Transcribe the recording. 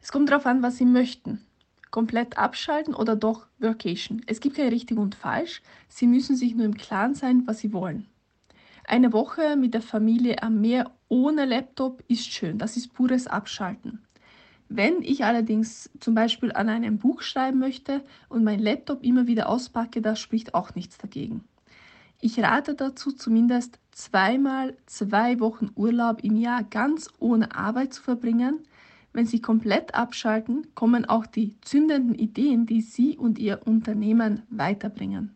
Es kommt darauf an, was Sie möchten. Komplett abschalten oder doch Workation. Es gibt kein richtig und falsch. Sie müssen sich nur im Klaren sein, was Sie wollen. Eine Woche mit der Familie am Meer ohne Laptop ist schön. Das ist pures Abschalten. Wenn ich allerdings zum Beispiel an einem Buch schreiben möchte und meinen Laptop immer wieder auspacke, da spricht auch nichts dagegen. Ich rate dazu, zumindest zweimal 2 Wochen Urlaub im Jahr ganz ohne Arbeit zu verbringen. Wenn Sie komplett abschalten, kommen auch die zündenden Ideen, die Sie und Ihr Unternehmen weiterbringen.